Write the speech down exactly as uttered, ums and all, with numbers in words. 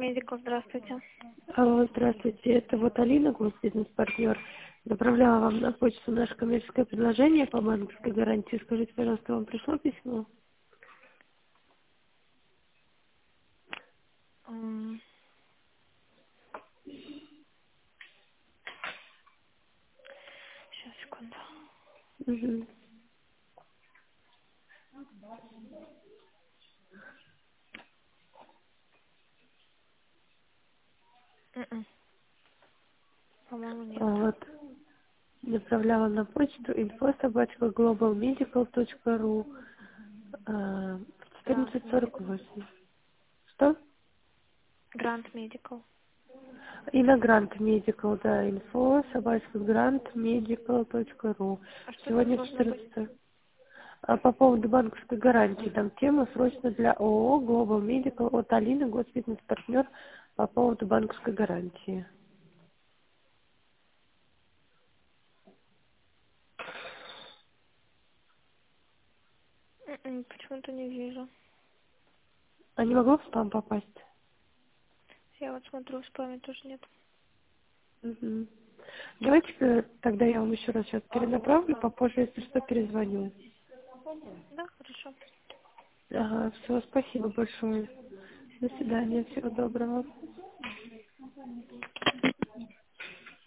Медикал, здравствуйте. Алло, здравствуйте. Это вот Алина, госбизнес-партнер. Направляла вам на почту наше коммерческое предложение по банковской гарантии. Скажите, пожалуйста, вам пришло письмо? М, Сейчас, секунду. Угу. М-м, По-моему, А нет. вот направляла на почту info собачка globalmedical.ru а, Грант четырнадцать сорок Медикал. восемь. Что? Грант Медикал. И на Грант Медикал, да, info собачка grantmedical.ru. А что там Сегодня должно быть? четырнадцатое. А по поводу банковской гарантии, там тема срочно для ООО Global Medical от Алины, госбизнес-партнер по поводу банковской гарантии. М-м, Почему-то не вижу. А не могло в спам попасть? Я вот смотрю, в спаме тоже нет. Мгм. Давайте тогда я вам еще раз сейчас перенаправлю, попозже, если что, перезвоню. Да, хорошо. Ага, все, спасибо большое. До свидания, всего доброго.